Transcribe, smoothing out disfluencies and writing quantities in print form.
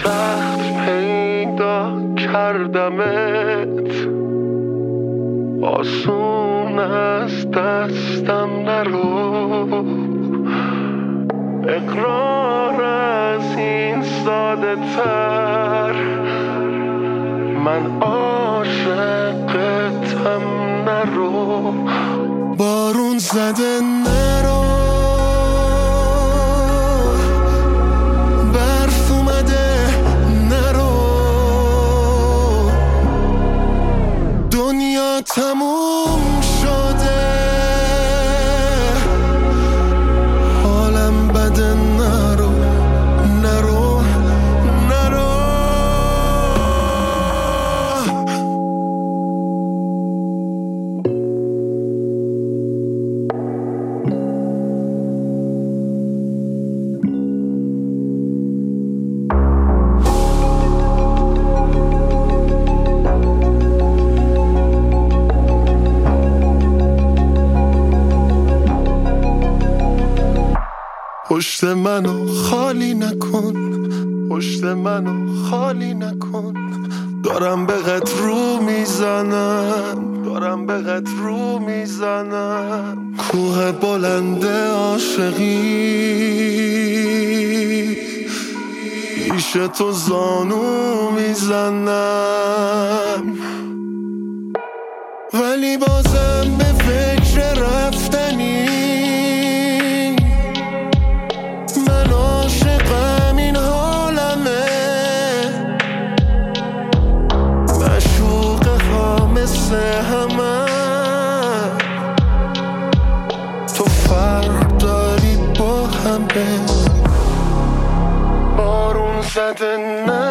سخت پیدا کردمت، آسون از دستم نرو. اقرار از این ساده تر، من عاشقتم نرو. بارون زده نرو، برف اومده نرو، دنیا تموم شده، حالم بده نرو نرو نرو. پشت منو خالی نکن، پشت منو خالی نکن، دارم به قد رو میزنم، دارم به قد رو میزنم. کوه بلند عاشقی پیش تو زانو میزنم، ولی بازم به فکر رفتنی. من عاشقم این حالمه، مشوقه ها مثل همه. تو فرق داری با همه. بارون زده نه